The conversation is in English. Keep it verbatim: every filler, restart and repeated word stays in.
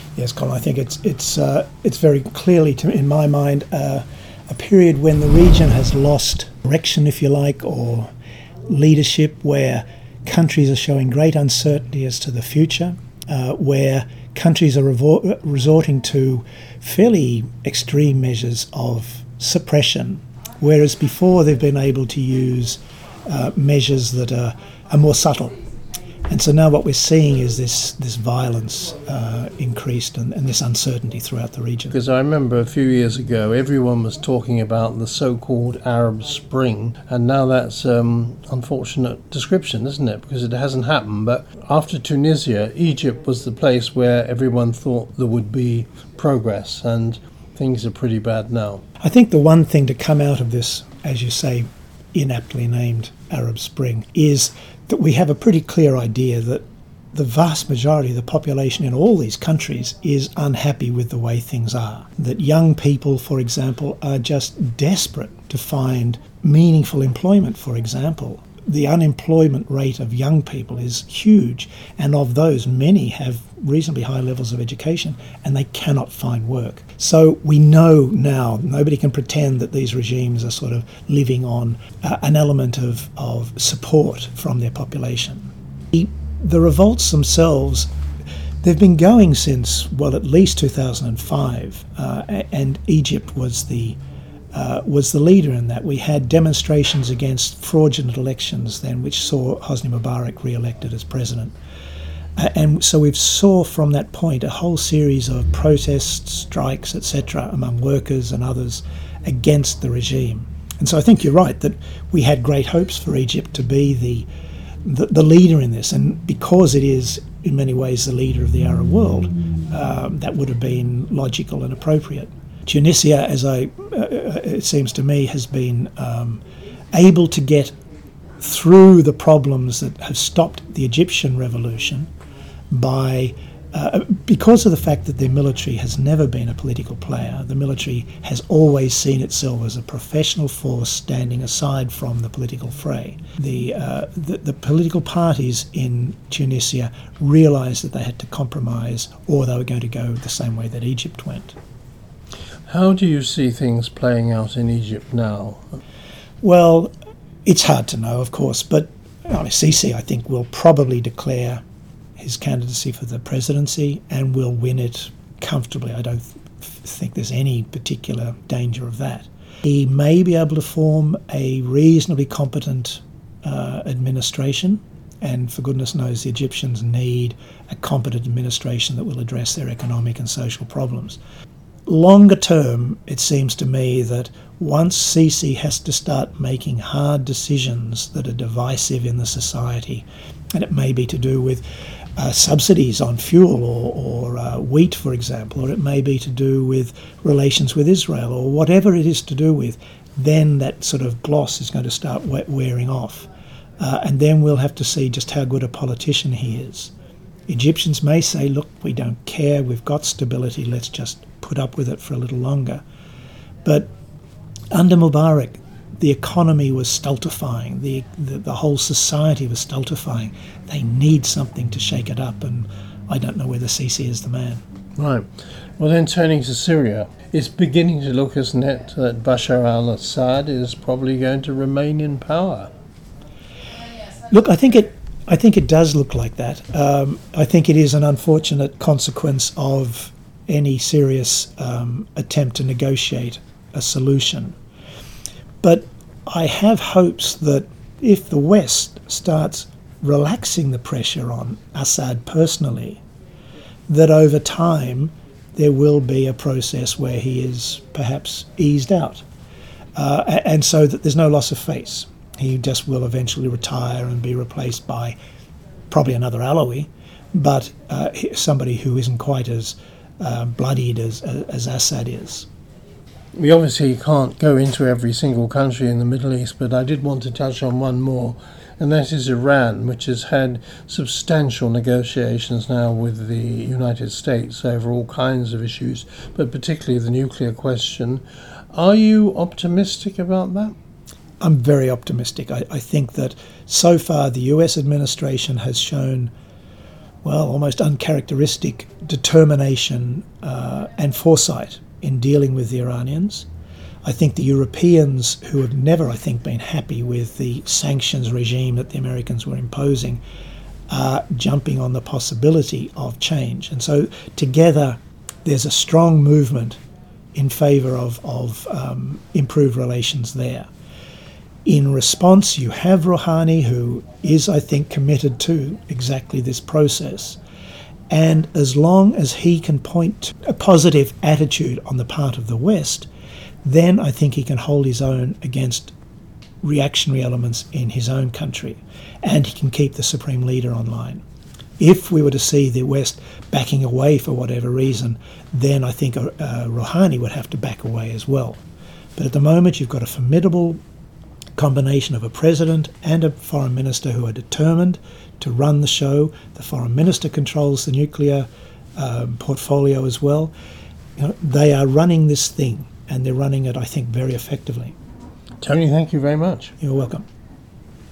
Yes, Colin, I think it's it's uh, it's very clearly, to, in my mind, uh, a period when the region has lost direction, if you like, or leadership, where countries are showing great uncertainty as to the future, uh, where countries are revor- resorting to fairly extreme measures of suppression, whereas before they've been able to use uh, measures that are, are more subtle. And so now what we're seeing is this this violence uh, increased and, and this uncertainty throughout the region. Because I remember a few years ago, everyone was talking about the so-called Arab Spring, and now that's um, unfortunate description, isn't it? Because it hasn't happened. But after Tunisia, Egypt was the place where everyone thought there would be progress, and things are pretty bad now. I think the one thing to come out of this, as you say, inaptly named Arab Spring, is that we have a pretty clear idea that the vast majority of the population in all these countries is unhappy with the way things are. That young people, for example, are just desperate to find meaningful employment, for example. The unemployment rate of young people is huge, and of those, many have reasonably high levels of education and they cannot find work. So we know now, nobody can pretend that these regimes are sort of living on uh, an element of, of support from their population. The, the revolts themselves, they've been going since, well, at least two thousand five, uh, and Egypt was the Uh, was the leader in that. We had demonstrations against fraudulent elections then, which saw Hosni Mubarak re-elected as president. Uh, and so we've saw from that point a whole series of protests, strikes, et cetera, among workers and others against the regime. And so I think you're right that we had great hopes for Egypt to be the, the, the leader in this. And because it is, in many ways, the leader of the Arab world, um, that would have been logical and appropriate. Tunisia, as I, uh, it seems to me, has been um, able to get through the problems that have stopped the Egyptian revolution by, uh, because of the fact that their military has never been a political player. The military has always seen itself as a professional force standing aside from the political fray. The, uh, the, the political parties in Tunisia realised that they had to compromise or they were going to go the same way that Egypt went. How do you see things playing out in Egypt now? Well, it's hard to know, of course, but well, Sisi, I think, will probably declare his candidacy for the presidency and will win it comfortably. I don't th- think there's any particular danger of that. He may be able to form a reasonably competent uh, administration, and for goodness knows the Egyptians need a competent administration that will address their economic and social problems. Longer term, it seems to me that once Sisi has to start making hard decisions that are divisive in the society, and it may be to do with uh, subsidies on fuel or, or uh, wheat, for example, or it may be to do with relations with Israel, or whatever it is to do with, then that sort of gloss is going to start wearing off. Uh, and then we'll have to see just how good a politician he is. Egyptians may say, look, we don't care, we've got stability, let's just put up with it for a little longer. But under Mubarak, the economy was stultifying, the, the, the whole society was stultifying. They need something to shake it up, and I don't know whether Sisi is the man. Right. Well, then turning to Syria, it's beginning to look, isn't it, that Bashar al-Assad is probably going to remain in power. Look, I think it I think it does look like that. Um, I think it is an unfortunate consequence of any serious um, attempt to negotiate a solution. But I have hopes that if the West starts relaxing the pressure on Assad personally, that over time there will be a process where he is perhaps eased out. Uh, and so that there's no loss of face. He just will eventually retire and be replaced by probably another Alawi, but uh, somebody who isn't quite as uh, bloodied as, as Assad is. We obviously can't go into every single country in the Middle East, but I did want to touch on one more, and that is Iran, which has had substantial negotiations now with the United States over all kinds of issues, but particularly the nuclear question. Are you optimistic about that? I'm very optimistic. I, I think that so far the U S administration has shown well, almost uncharacteristic determination uh, and foresight in dealing with the Iranians. I think the Europeans, who have never, I think, been happy with the sanctions regime that the Americans were imposing, are jumping on the possibility of change. And so together there's a strong movement in favour of, of um, improved relations there. In response, you have Rouhani, who is, I think, committed to exactly this process. And as long as he can point to a positive attitude on the part of the West, then I think he can hold his own against reactionary elements in his own country, and he can keep the supreme leader online. If we were to see the West backing away for whatever reason, then I think uh, Rouhani would have to back away as well. But at the moment, you've got a formidable combination of a president and a foreign minister who are determined to run the show. The foreign minister controls the nuclear um, portfolio as well. You know, they are running this thing, and they're running it, I think, very effectively. Tony, thank you very much. You're welcome.